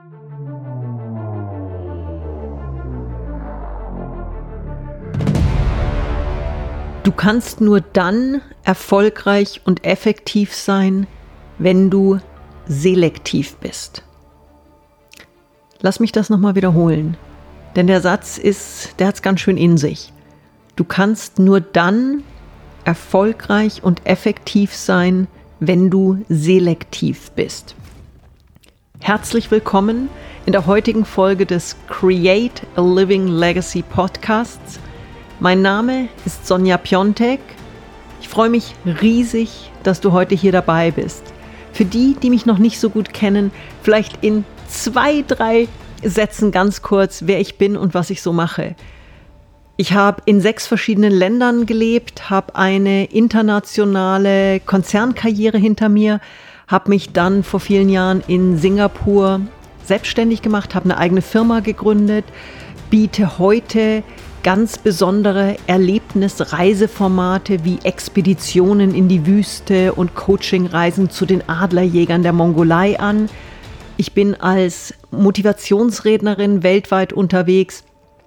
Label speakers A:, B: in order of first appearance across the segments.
A: Du kannst nur dann erfolgreich und effektiv sein, wenn du selektiv bist. Lass mich das nochmal wiederholen, denn der Satz der hat es ganz schön in sich. Du kannst nur dann erfolgreich und effektiv sein, wenn du selektiv bist. Herzlich willkommen in der heutigen Folge des Create a Living Legacy Podcasts. Mein Name ist Sonja Piontek. Ich freue mich riesig, dass du heute hier dabei bist. Für die, die mich noch nicht so gut kennen, vielleicht in 2, 3 Sätzen ganz kurz, wer ich bin und was ich so mache. Ich habe in 6 verschiedenen Ländern gelebt, habe eine internationale Konzernkarriere hinter mir, habe mich dann vor vielen Jahren in Singapur selbstständig gemacht, habe eine eigene Firma gegründet, biete heute ganz besondere Erlebnisreiseformate wie Expeditionen in die Wüste und Coachingreisen zu den Adlerjägern der Mongolei an. Ich bin als Motivationsrednerin weltweit unterwegs,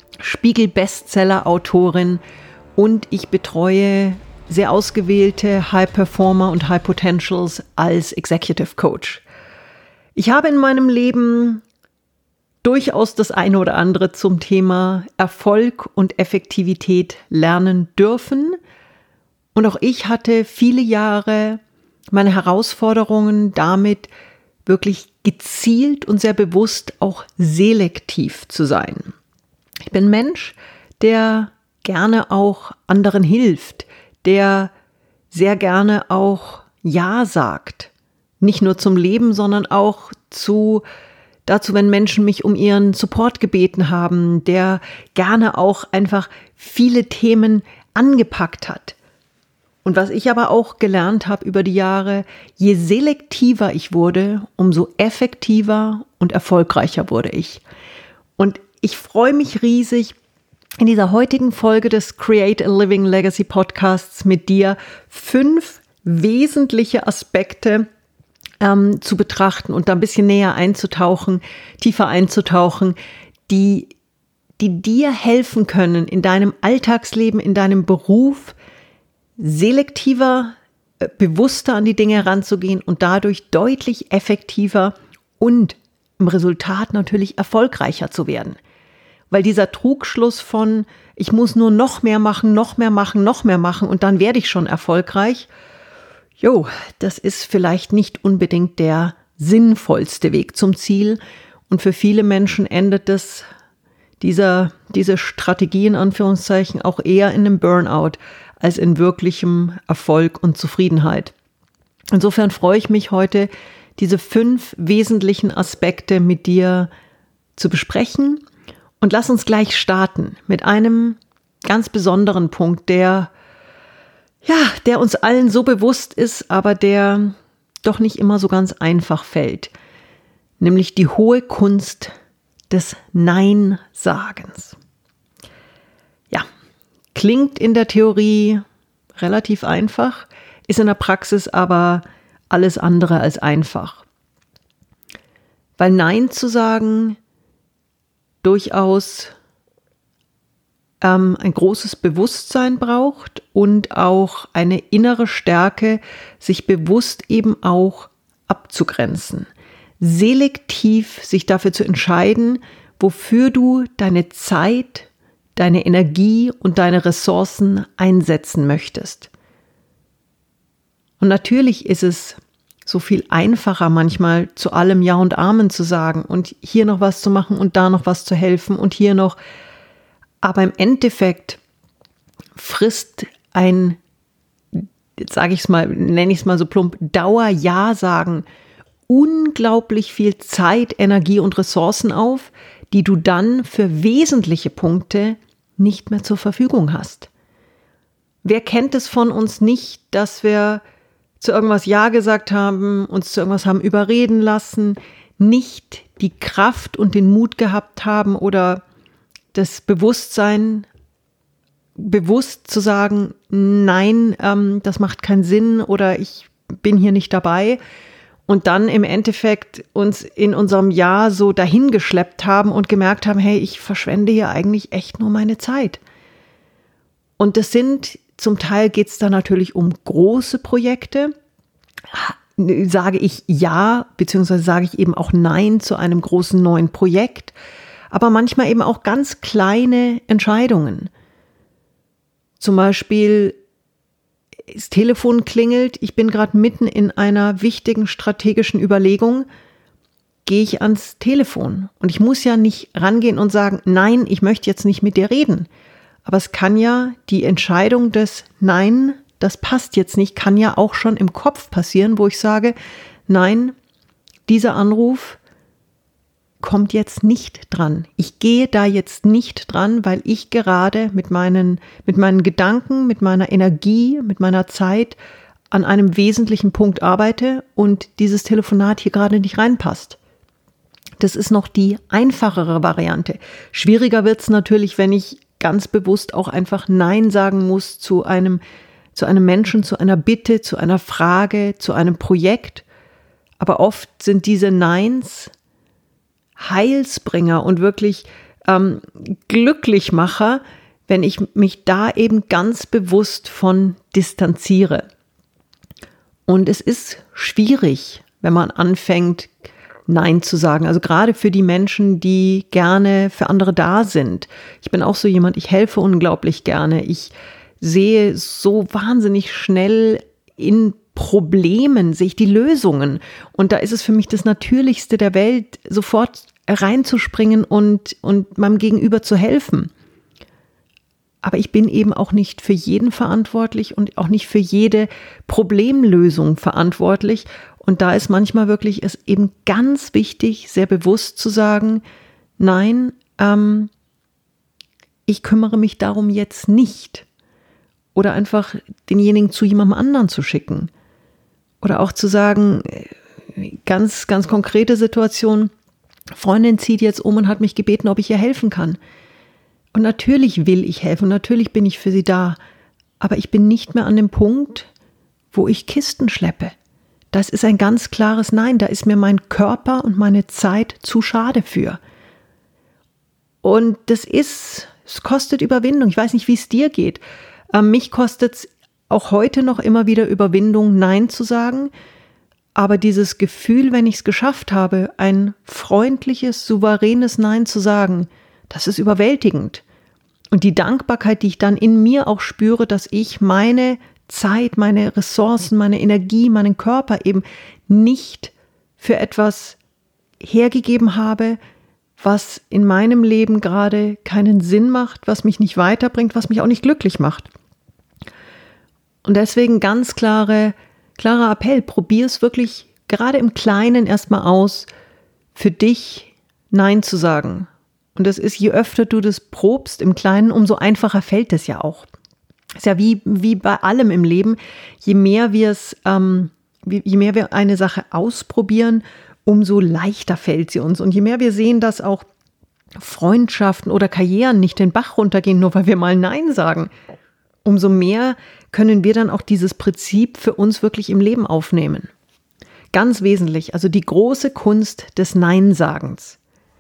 A: Spiegel-Bestseller-Autorin und ich betreue sehr ausgewählte High-Performer und High-Potentials als Executive Coach. Ich habe in meinem Leben durchaus das eine oder andere zum Thema Erfolg und Effektivität lernen dürfen. Und auch ich hatte viele Jahre meine Herausforderungen damit, wirklich gezielt und sehr bewusst auch selektiv zu sein. Ich bin ein Mensch, der gerne auch anderen hilft, der sehr gerne auch Ja sagt. Nicht nur zum Leben, sondern auch dazu, wenn Menschen mich um ihren Support gebeten haben, der gerne auch einfach viele Themen angepackt hat. Und was ich aber auch gelernt habe über die Jahre, je selektiver ich wurde, umso effektiver und erfolgreicher wurde ich. Und ich freue mich riesig, in dieser heutigen Folge des Create a Living Legacy Podcasts mit dir 5 wesentliche Aspekte zu betrachten und da ein bisschen näher einzutauchen, tiefer einzutauchen, die dir helfen können, in deinem Alltagsleben, in deinem Beruf selektiver, bewusster an die Dinge heranzugehen und dadurch deutlich effektiver und im Resultat natürlich erfolgreicher zu werden. Weil dieser Trugschluss von, ich muss nur noch mehr machen und dann werde ich schon erfolgreich, das ist vielleicht nicht unbedingt der sinnvollste Weg zum Ziel. Und für viele Menschen endet diese Strategie in Anführungszeichen auch eher in einem Burnout als in wirklichem Erfolg und Zufriedenheit. Insofern freue ich mich heute, diese 5 wesentlichen Aspekte mit dir zu besprechen. Und lass uns gleich starten mit einem ganz besonderen Punkt, der uns allen so bewusst ist, aber der doch nicht immer so ganz einfach fällt. Nämlich die hohe Kunst des Nein-Sagens. Ja, klingt in der Theorie relativ einfach, ist in der Praxis aber alles andere als einfach. Weil Nein zu sagen durchaus ein großes Bewusstsein braucht und auch eine innere Stärke, sich bewusst eben auch abzugrenzen. Selektiv sich dafür zu entscheiden, wofür du deine Zeit, deine Energie und deine Ressourcen einsetzen möchtest. Und natürlich ist es so viel einfacher manchmal zu allem Ja und Amen zu sagen und hier noch was zu machen und da noch was zu helfen und hier noch. Aber im Endeffekt frisst nenne ich es mal so plump, Dauer-Ja sagen unglaublich viel Zeit, Energie und Ressourcen auf, die du dann für wesentliche Punkte nicht mehr zur Verfügung hast. Wer kennt es von uns nicht, dass wir zu irgendwas Ja gesagt haben, uns zu irgendwas haben überreden lassen, nicht die Kraft und den Mut gehabt haben oder das Bewusstsein, bewusst zu sagen, nein, das macht keinen Sinn oder ich bin hier nicht dabei. und dann im Endeffekt uns in unserem Jahr so dahingeschleppt haben und gemerkt haben, hey, ich verschwende hier eigentlich echt nur meine Zeit. Und zum Teil geht es da natürlich um große Projekte. Sage ich ja, beziehungsweise sage ich eben auch nein zu einem großen neuen Projekt, aber manchmal eben auch ganz kleine Entscheidungen. Zum Beispiel, das Telefon klingelt, ich bin gerade mitten in einer wichtigen strategischen Überlegung, gehe ich ans Telefon. Und ich muss ja nicht rangehen und sagen, nein, ich möchte jetzt nicht mit dir reden. Aber es kann ja die Entscheidung des Nein, das passt jetzt nicht, kann ja auch schon im Kopf passieren, wo ich sage, nein, dieser Anruf kommt jetzt nicht dran. Ich gehe da jetzt nicht dran, weil ich gerade mit meinen Gedanken, mit meiner Energie, mit meiner Zeit an einem wesentlichen Punkt arbeite und dieses Telefonat hier gerade nicht reinpasst. Das ist noch die einfachere Variante. Schwieriger wird es natürlich, wenn ich ganz bewusst auch einfach Nein sagen muss zu einem Menschen, zu einer Bitte, zu einer Frage, zu einem Projekt. Aber oft sind diese Neins Heilsbringer und wirklich Glücklichmacher, wenn ich mich da eben ganz bewusst von distanziere. Und es ist schwierig, wenn man anfängt, Nein zu sagen. Also gerade für die Menschen, die gerne für andere da sind. Ich bin auch so jemand, ich helfe unglaublich gerne. Ich sehe so wahnsinnig schnell in Problemen, sehe ich die Lösungen. Und da ist es für mich das Natürlichste der Welt, sofort reinzuspringen und meinem Gegenüber zu helfen. Aber ich bin eben auch nicht für jeden verantwortlich und auch nicht für jede Problemlösung verantwortlich. Und da ist manchmal wirklich es eben ganz wichtig, sehr bewusst zu sagen, nein, ich kümmere mich darum jetzt nicht. Oder einfach denjenigen zu jemandem anderen zu schicken. Oder auch zu sagen, ganz, ganz konkrete Situation, Freundin zieht jetzt um und hat mich gebeten, ob ich ihr helfen kann. Und natürlich will ich helfen, natürlich bin ich für sie da. Aber ich bin nicht mehr an dem Punkt, wo ich Kisten schleppe. Das ist ein ganz klares Nein, da ist mir mein Körper und meine Zeit zu schade für. Und es kostet Überwindung. Ich weiß nicht, wie es dir geht. Mich kostet es auch heute noch immer wieder Überwindung, Nein zu sagen. Aber dieses Gefühl, wenn ich es geschafft habe, ein freundliches, souveränes Nein zu sagen, das ist überwältigend. Und die Dankbarkeit, die ich dann in mir auch spüre, dass ich meine Zeit, meine Ressourcen, meine Energie, meinen Körper eben nicht für etwas hergegeben habe, was in meinem Leben gerade keinen Sinn macht, was mich nicht weiterbringt, was mich auch nicht glücklich macht. Und deswegen ganz klarer Appell, probier es wirklich gerade im Kleinen erstmal aus, für dich Nein zu sagen. Und das ist, je öfter du das probst im Kleinen, umso einfacher fällt es ja auch. Das ist ja wie bei allem im Leben, je mehr wir eine Sache ausprobieren, umso leichter fällt sie uns. Und je mehr wir sehen, dass auch Freundschaften oder Karrieren nicht den Bach runtergehen, nur weil wir mal Nein sagen, umso mehr können wir dann auch dieses Prinzip für uns wirklich im Leben aufnehmen. Ganz wesentlich, also die große Kunst des Nein-Sagens.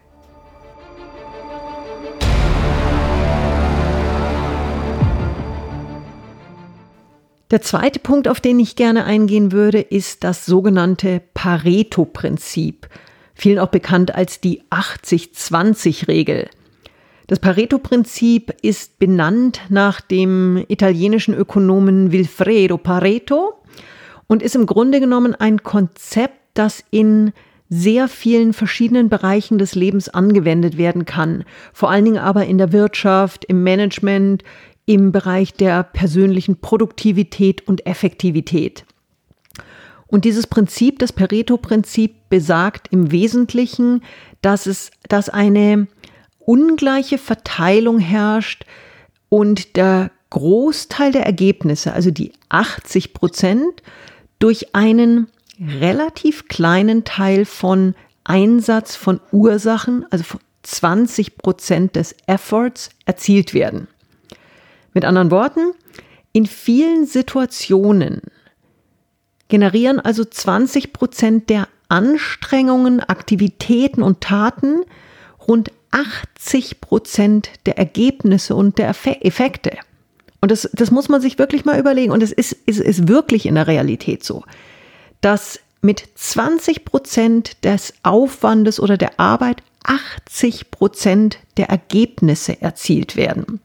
A: Der zweite Punkt, auf den ich gerne eingehen würde, ist das sogenannte Pareto-Prinzip, vielen auch bekannt als die 80-20-Regel. Das Pareto-Prinzip ist benannt nach dem italienischen Ökonomen Vilfredo Pareto und ist im Grunde genommen ein Konzept, das in sehr vielen verschiedenen Bereichen des Lebens angewendet werden kann, vor allen Dingen aber in der Wirtschaft, im Management, im Bereich der persönlichen Produktivität und Effektivität. Und dieses Prinzip, das Pareto-Prinzip, besagt im Wesentlichen, dass eine ungleiche Verteilung herrscht und der Großteil der Ergebnisse, also die 80%, durch einen relativ kleinen Teil von Einsatz von Ursachen, also von 20% des Efforts, erzielt werden. Mit anderen Worten, in vielen Situationen generieren also 20% der Anstrengungen, Aktivitäten und Taten rund 80% der Ergebnisse und der Effekte. Und das muss man sich wirklich mal überlegen. Und es ist wirklich in der Realität so, dass mit 20% des Aufwandes oder der Arbeit 80% der Ergebnisse erzielt werden.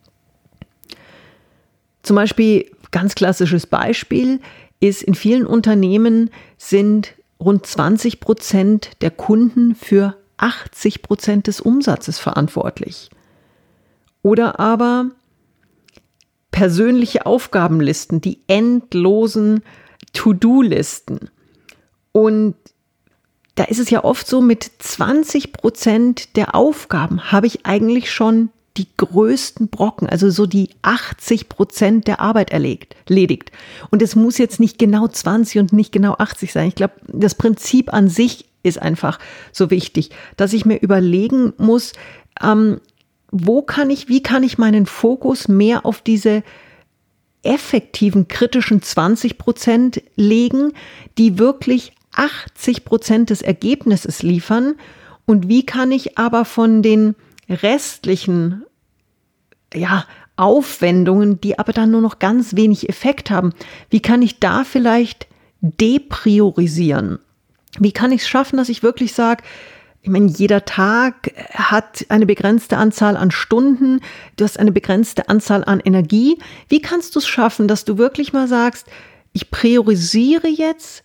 A: Zum Beispiel, ganz klassisches Beispiel, ist in vielen Unternehmen sind rund 20% der Kunden für 80% des Umsatzes verantwortlich. Oder aber persönliche Aufgabenlisten, die endlosen To-Do-Listen. Und da ist es ja oft so, mit 20% der Aufgaben habe ich eigentlich schon die größten Brocken, also so die 80% der Arbeit erledigt. Und es muss jetzt nicht genau 20 und nicht genau 80 sein. Ich glaube, das Prinzip an sich ist einfach so wichtig, dass ich mir überlegen muss, wie kann ich meinen Fokus mehr auf diese effektiven, kritischen 20% legen, die wirklich 80% des Ergebnisses liefern, und wie kann ich aber von den restlichen Aufwendungen, die aber dann nur noch ganz wenig Effekt haben, wie kann ich da vielleicht depriorisieren? Wie kann ich es schaffen, dass ich wirklich sage, ich meine, jeder Tag hat eine begrenzte Anzahl an Stunden, du hast eine begrenzte Anzahl an Energie. Wie kannst du es schaffen, dass du wirklich mal sagst, ich priorisiere jetzt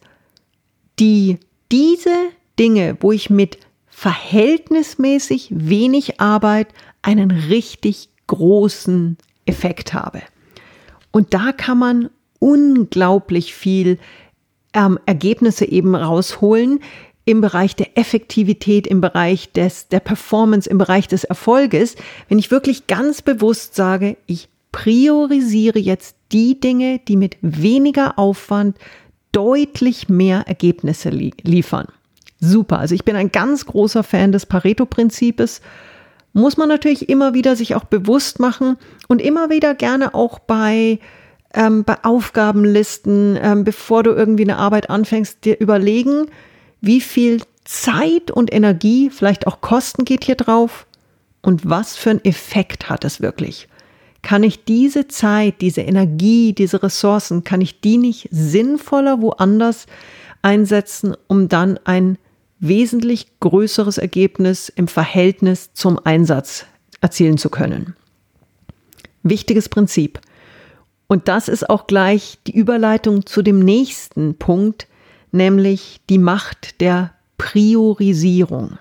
A: diese Dinge, wo ich mit verhältnismäßig wenig Arbeit einen richtig großen Effekt habe. Und da kann man unglaublich viel Ergebnisse eben rausholen im Bereich der Effektivität, im Bereich der Performance, im Bereich des Erfolges, wenn ich wirklich ganz bewusst sage, ich priorisiere jetzt die Dinge, die mit weniger Aufwand deutlich mehr Ergebnisse liefern. Super, also ich bin ein ganz großer Fan des Pareto-Prinzips. Muss man natürlich immer wieder sich auch bewusst machen und immer wieder gerne auch bei Aufgabenlisten, bevor du irgendwie eine Arbeit anfängst, dir überlegen, wie viel Zeit und Energie, vielleicht auch Kosten geht hier drauf und was für einen Effekt hat es wirklich? Kann ich diese Zeit, diese Energie, diese Ressourcen, kann ich die nicht sinnvoller woanders einsetzen, um dann ein wesentlich größeres Ergebnis im Verhältnis zum Einsatz erzielen zu können? Wichtiges Prinzip. Und das ist auch gleich die Überleitung zu dem nächsten Punkt, nämlich die Macht der Priorisierung.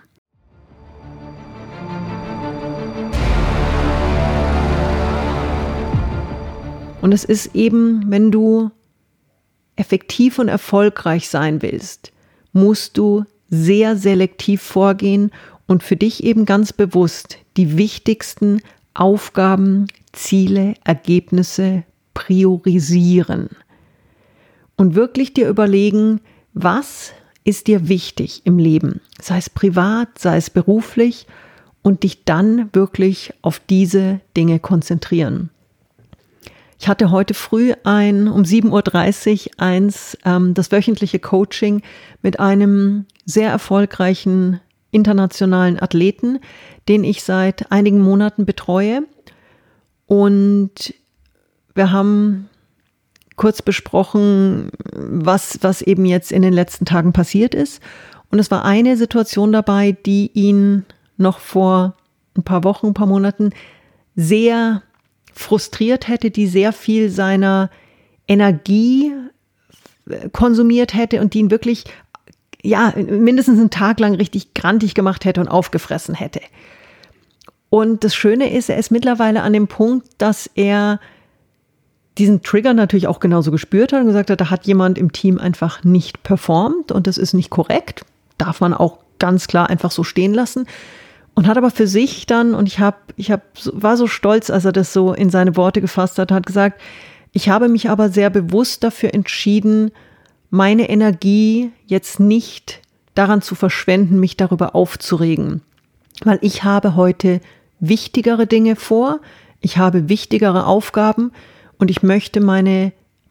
A: Und es ist eben, wenn du effektiv und erfolgreich sein willst, musst du sehr selektiv vorgehen und für dich eben ganz bewusst die wichtigsten Aufgaben, Ziele, Ergebnisse priorisieren. Und wirklich dir überlegen, was ist dir wichtig im Leben, sei es privat, sei es beruflich, und dich dann wirklich auf diese Dinge konzentrieren. Ich hatte heute früh um 7.30 Uhr das wöchentliche Coaching mit einem sehr erfolgreichen internationalen Athleten, den ich seit einigen Monaten betreue. Und wir haben kurz besprochen, was eben jetzt in den letzten Tagen passiert ist. Und es war eine Situation dabei, die ihn noch vor ein paar Wochen, ein paar Monaten sehr frustriert hätte, die sehr viel seiner Energie konsumiert hätte und die ihn wirklich mindestens einen Tag lang richtig grantig gemacht hätte und aufgefressen hätte. Und das Schöne ist, er ist mittlerweile an dem Punkt, dass er diesen Trigger natürlich auch genauso gespürt hat und gesagt hat, da hat jemand im Team einfach nicht performt und das ist nicht korrekt. Darf man auch ganz klar einfach so stehen lassen. Und hat aber für sich dann, und ich war so stolz, als er das so in seine Worte gefasst hat gesagt, ich habe mich aber sehr bewusst dafür entschieden, meine Energie jetzt nicht daran zu verschwenden, mich darüber aufzuregen. Weil ich habe heute wichtigere Dinge vor, ich habe wichtigere Aufgaben und ich möchte meine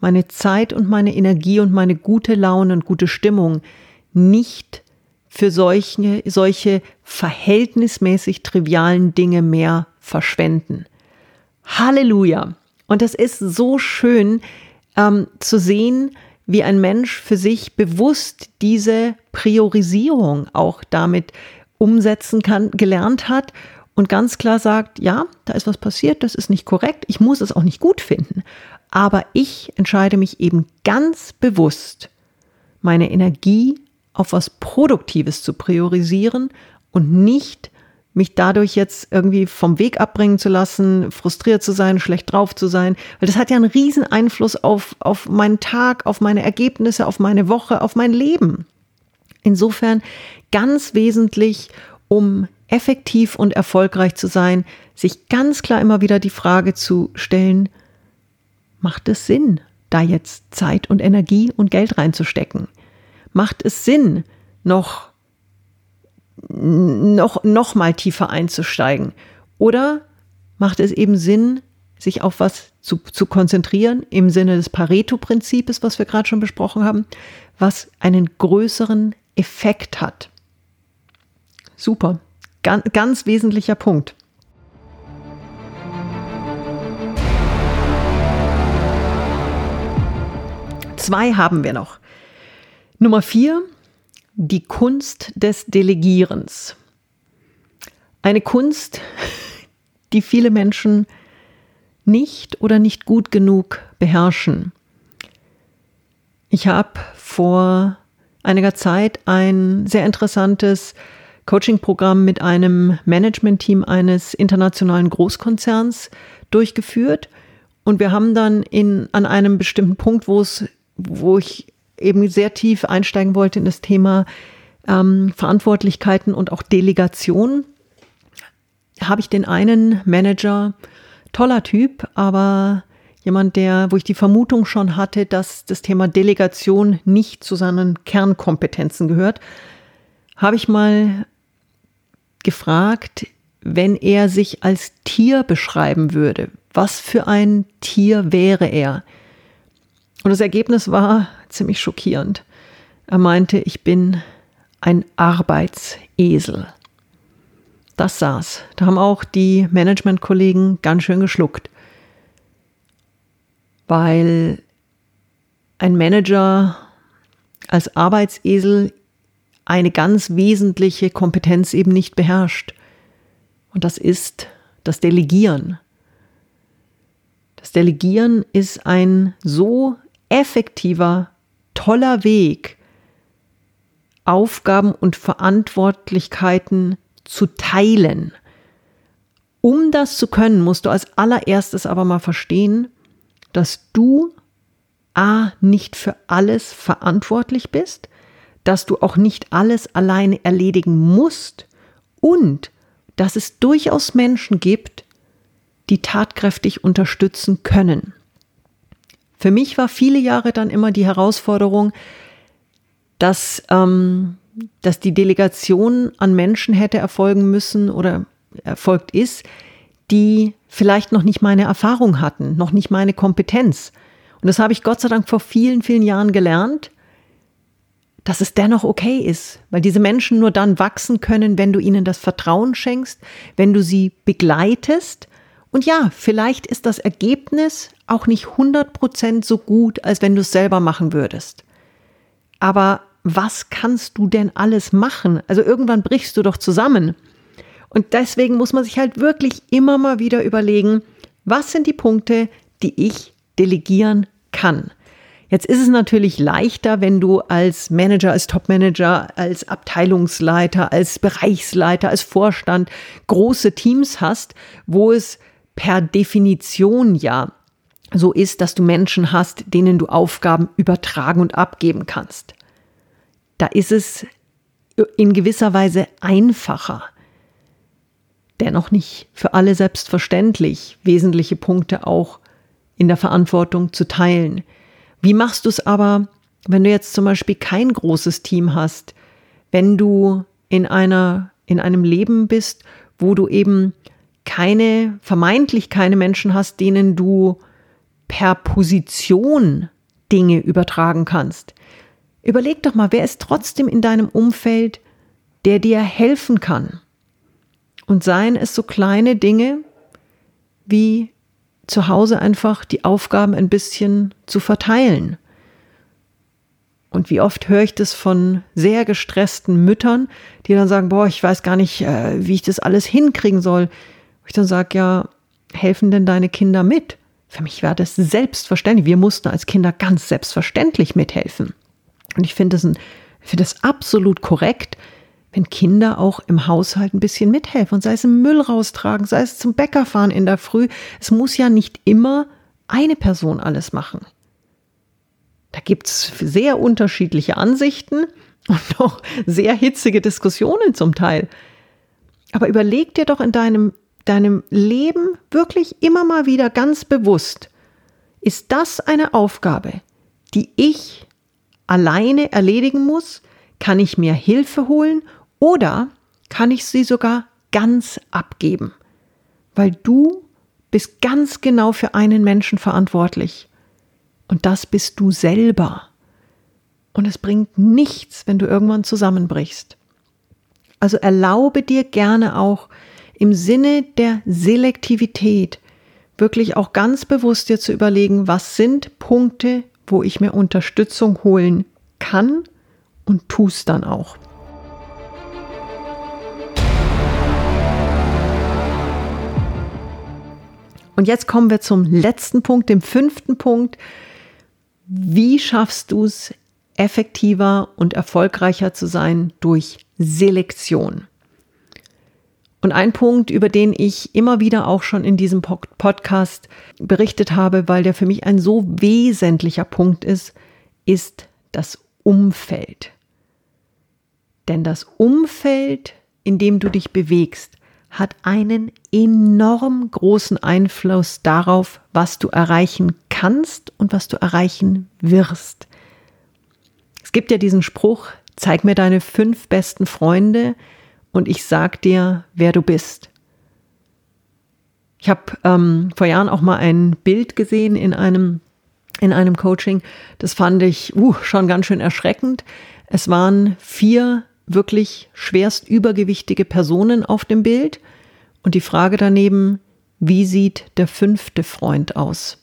A: meine Zeit und meine Energie und meine gute Laune und gute Stimmung nicht für solche verhältnismäßig trivialen Dinge mehr verschwenden. Halleluja! Und es ist so schön zu sehen, wie ein Mensch für sich bewusst diese Priorisierung auch damit umsetzen kann, gelernt hat und ganz klar sagt, ja, da ist was passiert, das ist nicht korrekt, ich muss es auch nicht gut finden, aber ich entscheide mich eben ganz bewusst, meine Energie auf was Produktives zu priorisieren und nicht mich dadurch jetzt irgendwie vom Weg abbringen zu lassen, frustriert zu sein, schlecht drauf zu sein, weil das hat ja einen riesen Einfluss auf meinen Tag, auf meine Ergebnisse, auf meine Woche, auf mein Leben. Insofern ganz wesentlich, um effektiv und erfolgreich zu sein, sich ganz klar immer wieder die Frage zu stellen, macht es Sinn, da jetzt Zeit und Energie und Geld reinzustecken? Macht es Sinn, noch mal tiefer einzusteigen? Oder macht es eben Sinn, sich auf was zu konzentrieren, im Sinne des Pareto-Prinzips, was wir gerade schon besprochen haben, was einen größeren Effekt hat? Super, ganz wesentlicher Punkt. Zwei haben wir noch. Nummer 4, die Kunst des Delegierens. Eine Kunst, die viele Menschen nicht oder nicht gut genug beherrschen. Ich habe vor einiger Zeit ein sehr interessantes Coaching-Programm mit einem Management-Team eines internationalen Großkonzerns durchgeführt und wir haben dann an einem bestimmten Punkt, wo ich eben sehr tief einsteigen wollte in das Thema Verantwortlichkeiten und auch Delegation, habe ich den einen Manager, toller Typ, aber jemand, wo ich die Vermutung schon hatte, dass das Thema Delegation nicht zu seinen Kernkompetenzen gehört, habe ich mal gefragt, wenn er sich als Tier beschreiben würde, was für ein Tier wäre er? Und das Ergebnis war ziemlich schockierend. Er meinte, ich bin ein Arbeitsesel. Das saß. Da haben auch die Management-Kollegen ganz schön geschluckt. Weil ein Manager als Arbeitsesel eine ganz wesentliche Kompetenz eben nicht beherrscht. Und das ist das Delegieren. Das Delegieren ist ein so effektiver, toller Weg, Aufgaben und Verantwortlichkeiten zu teilen. Um das zu können, musst du als allererstes aber mal verstehen, dass du nicht für alles verantwortlich bist, dass du auch nicht alles alleine erledigen musst und dass es durchaus Menschen gibt, die tatkräftig unterstützen können. Für mich war viele Jahre dann immer die Herausforderung, dass die Delegation an Menschen hätte erfolgen müssen oder erfolgt ist, die vielleicht noch nicht meine Erfahrung hatten, noch nicht meine Kompetenz. Und das habe ich Gott sei Dank vor vielen, vielen Jahren gelernt, dass es dennoch okay ist, weil diese Menschen nur dann wachsen können, wenn du ihnen das Vertrauen schenkst, wenn du sie begleitest. Und ja, vielleicht ist das Ergebnis auch nicht 100% so gut, als wenn du es selber machen würdest. Aber was kannst du denn alles machen? Also irgendwann brichst du doch zusammen. Und deswegen muss man sich halt wirklich immer mal wieder überlegen, was sind die Punkte, die ich delegieren kann. Jetzt ist es natürlich leichter, wenn du als Manager, als Topmanager, als Abteilungsleiter, als Bereichsleiter, als Vorstand große Teams hast, wo es per Definition ja so ist, dass du Menschen hast, denen du Aufgaben übertragen und abgeben kannst. Da ist es in gewisser Weise einfacher. Dennoch nicht für alle selbstverständlich, wesentliche Punkte auch in der Verantwortung zu teilen. Wie machst du es aber, wenn du jetzt zum Beispiel kein großes Team hast, wenn du in einem Leben bist, wo du eben vermeintlich keine Menschen hast, denen du per Position Dinge übertragen kannst. Überleg doch mal, wer ist trotzdem in deinem Umfeld, der dir helfen kann? Und seien es so kleine Dinge, wie zu Hause einfach die Aufgaben ein bisschen zu verteilen. Und wie oft höre ich das von sehr gestressten Müttern, die dann sagen, ich weiß gar nicht, wie ich das alles hinkriegen soll. Und ich dann sage, ja, helfen denn deine Kinder mit? Für mich war das selbstverständlich. Wir mussten als Kinder ganz selbstverständlich mithelfen. Und ich finde das absolut korrekt, wenn Kinder auch im Haushalt ein bisschen mithelfen. Und sei es im Müll raustragen, sei es zum Bäcker fahren in der Früh. Es muss ja nicht immer eine Person alles machen. Da gibt es sehr unterschiedliche Ansichten und auch sehr hitzige Diskussionen zum Teil. Aber überleg dir doch in deinem Leben wirklich immer mal wieder ganz bewusst, ist das eine Aufgabe, die ich alleine erledigen muss? Kann ich mir Hilfe holen oder kann ich sie sogar ganz abgeben? Weil du bist ganz genau für einen Menschen verantwortlich. Und das bist du selber. Und es bringt nichts, wenn du irgendwann zusammenbrichst. Also erlaube dir gerne auch im Sinne der Selektivität wirklich auch ganz bewusst dir zu überlegen, was sind Punkte, wo ich mir Unterstützung holen kann und tu es dann auch. Und jetzt kommen wir zum letzten Punkt, dem 5. Punkt. Wie schaffst du es, effektiver und erfolgreicher zu sein durch Selektion? Und ein Punkt, über den ich immer wieder auch schon in diesem Podcast berichtet habe, weil der für mich ein so wesentlicher Punkt ist das Umfeld. Denn das Umfeld, in dem du dich bewegst, hat einen enorm großen Einfluss darauf, was du erreichen kannst und was du erreichen wirst. Es gibt ja diesen Spruch, zeig mir deine 5 besten Freunde und ich sag dir, wer du bist. Ich habe vor Jahren auch mal ein Bild gesehen in einem Coaching. Das fand ich schon ganz schön erschreckend. Es waren 4 wirklich schwerst übergewichtige Personen auf dem Bild und die Frage daneben, wie sieht der 5. Freund aus?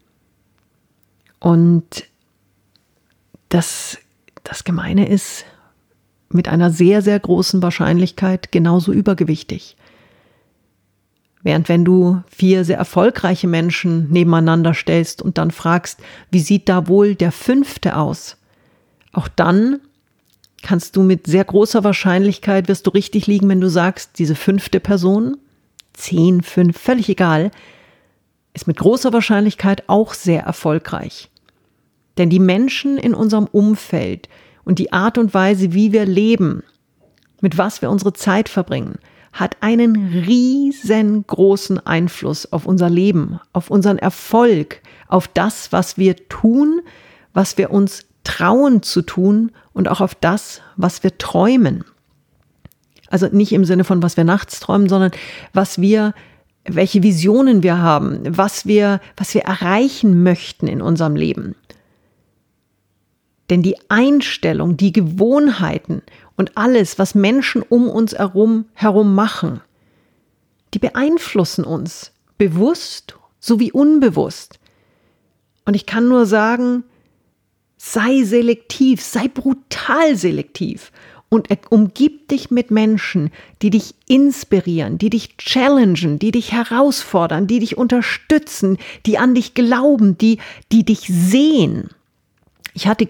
A: Und das Gemeine ist, mit einer sehr, sehr großen Wahrscheinlichkeit genauso übergewichtig. Während wenn du 4 sehr erfolgreiche Menschen nebeneinander stellst und dann fragst, wie sieht da wohl der 5. aus? Auch dann kannst du mit sehr großer Wahrscheinlichkeit, wirst du richtig liegen, wenn du sagst, diese 5. Person, 10, 5, völlig egal, ist mit großer Wahrscheinlichkeit auch sehr erfolgreich. Denn die Menschen in unserem Umfeld und die Art und Weise, wie wir leben, mit was wir unsere Zeit verbringen, hat einen riesengroßen Einfluss auf unser Leben, auf unseren Erfolg, auf das, was wir tun, was wir uns trauen zu tun und auch auf das, was wir träumen. Also nicht im Sinne von, was wir nachts träumen, sondern welche Visionen wir haben, was wir erreichen möchten in unserem Leben. Denn die Einstellung, die Gewohnheiten und alles, was Menschen um uns herum machen, die beeinflussen uns, bewusst sowie unbewusst. Und ich kann nur sagen, sei selektiv, sei brutal selektiv und umgib dich mit Menschen, die dich inspirieren, die dich challengen, die dich herausfordern, die dich unterstützen, die an dich glauben, die dich sehen. Ich hatte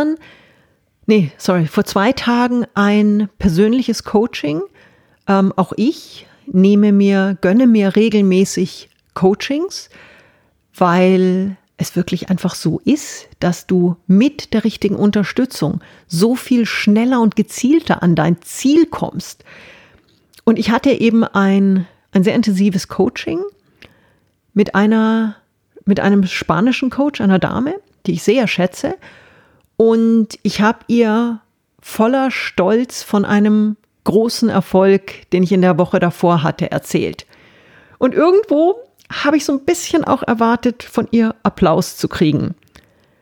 A: vor 2 Tagen ein persönliches Coaching. Auch ich gönne mir regelmäßig Coachings, weil es wirklich einfach so ist, dass du mit der richtigen Unterstützung so viel schneller und gezielter an dein Ziel kommst. Und ich hatte eben ein sehr intensives Coaching mit einem spanischen Coach, einer Dame, die ich sehr schätze. Und ich habe ihr voller Stolz von einem großen Erfolg, den ich in der Woche davor hatte, erzählt. Und irgendwo habe ich so ein bisschen auch erwartet, von ihr Applaus zu kriegen.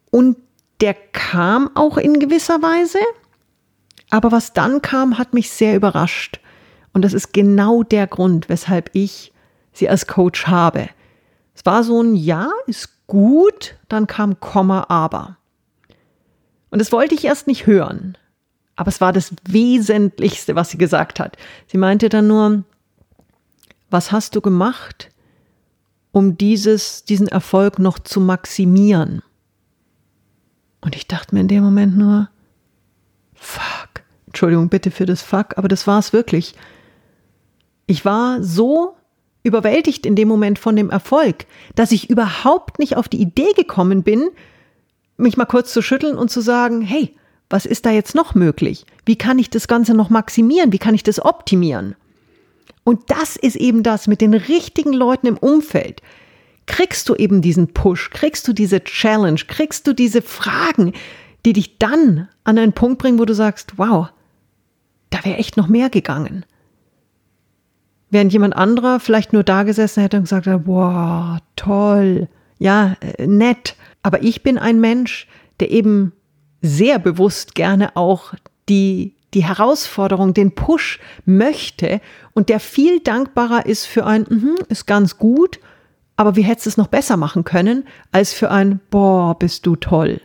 A: Und der kam auch in gewisser Weise. Aber was dann kam, hat mich sehr überrascht. Und das ist genau der Grund, weshalb ich sie als Coach habe. Es war so ein Ja, ist gut, dann kam Komma, aber. Und das wollte ich erst nicht hören. Aber es war das Wesentlichste, was sie gesagt hat. Sie meinte dann nur, was hast du gemacht, um diesen Erfolg noch zu maximieren? Und ich dachte mir in dem Moment nur, fuck, Entschuldigung bitte für das Fuck, aber das war es wirklich. Ich war so überwältigt in dem Moment von dem Erfolg, dass ich überhaupt nicht auf die Idee gekommen bin, mich mal kurz zu schütteln und zu sagen, hey, was ist da jetzt noch möglich? Wie kann ich das Ganze noch maximieren? Wie kann ich das optimieren? Und das ist eben das mit den richtigen Leuten im Umfeld. Kriegst du eben diesen Push, kriegst du diese Challenge, kriegst du diese Fragen, die dich dann an einen Punkt bringen, wo du sagst, wow, da wäre echt noch mehr gegangen. Während jemand anderer vielleicht nur da gesessen hätte und gesagt, wow, toll, ja, nett. Aber ich bin ein Mensch, der eben sehr bewusst gerne auch die Herausforderung, den Push möchte und der viel dankbarer ist für ein, ist ganz gut, aber wie hättest du es noch besser machen können, als für ein, boah, bist du toll.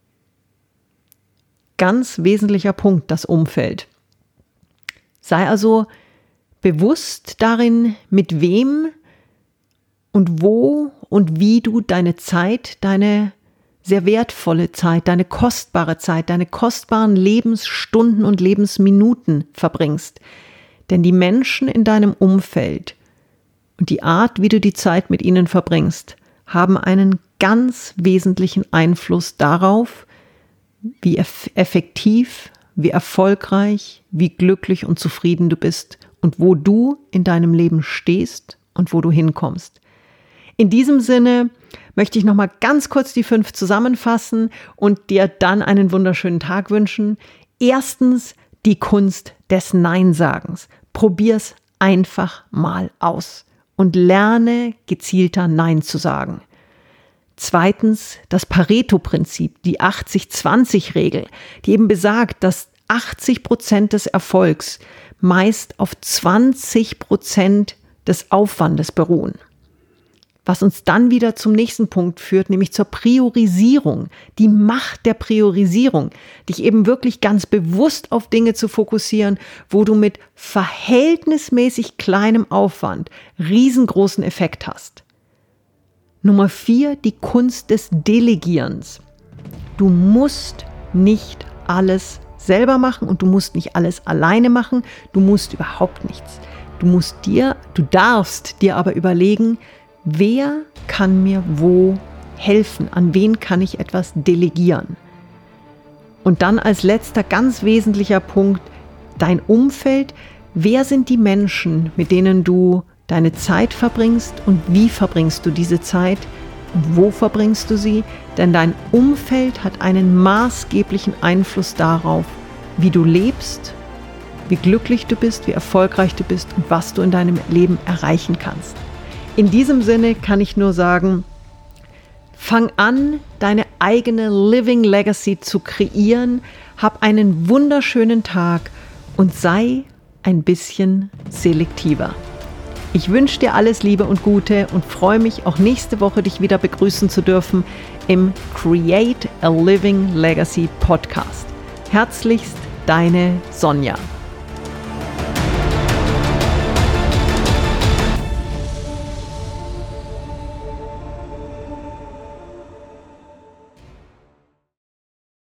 A: Ganz wesentlicher Punkt, das Umfeld. Sei also bewusst darin, mit wem und wo und wie du deine Zeit, deine sehr wertvolle Zeit, deine kostbare Zeit, deine kostbaren Lebensstunden und Lebensminuten verbringst. Denn die Menschen in deinem Umfeld und die Art, wie du die Zeit mit ihnen verbringst, haben einen ganz wesentlichen Einfluss darauf, wie effektiv, wie erfolgreich, wie glücklich und zufrieden du bist und wo du in deinem Leben stehst und wo du hinkommst. In diesem Sinne möchte ich nochmal ganz kurz die 5 zusammenfassen und dir dann einen wunderschönen Tag wünschen. Erstens, die Kunst des Nein-Sagens. Probier's einfach mal aus und lerne gezielter Nein zu sagen. Zweitens, das Pareto-Prinzip, die 80-20-Regel, die eben besagt, dass 80% des Erfolgs meist auf 20% des Aufwandes beruhen. Was uns dann wieder zum nächsten Punkt führt, nämlich zur Priorisierung, die Macht der Priorisierung, dich eben wirklich ganz bewusst auf Dinge zu fokussieren, wo du mit verhältnismäßig kleinem Aufwand riesengroßen Effekt hast. Nummer 4, die Kunst des Delegierens. Du musst nicht alles selber machen und du musst nicht alles alleine machen, du musst überhaupt nichts. Du darfst dir aber überlegen, wer kann mir wo helfen? An wen kann ich etwas delegieren? Und dann als letzter ganz wesentlicher Punkt, dein Umfeld. Wer sind die Menschen, mit denen du deine Zeit verbringst und wie verbringst du diese Zeit und wo verbringst du sie? Denn dein Umfeld hat einen maßgeblichen Einfluss darauf, wie du lebst, wie glücklich du bist, wie erfolgreich du bist und was du in deinem Leben erreichen kannst. In diesem Sinne kann ich nur sagen, fang an, deine eigene Living Legacy zu kreieren, hab einen wunderschönen Tag und sei ein bisschen selektiver. Ich wünsche dir alles Liebe und Gute und freue mich, auch nächste Woche dich wieder begrüßen zu dürfen im Create a Living Legacy Podcast. Herzlichst, deine Sonja.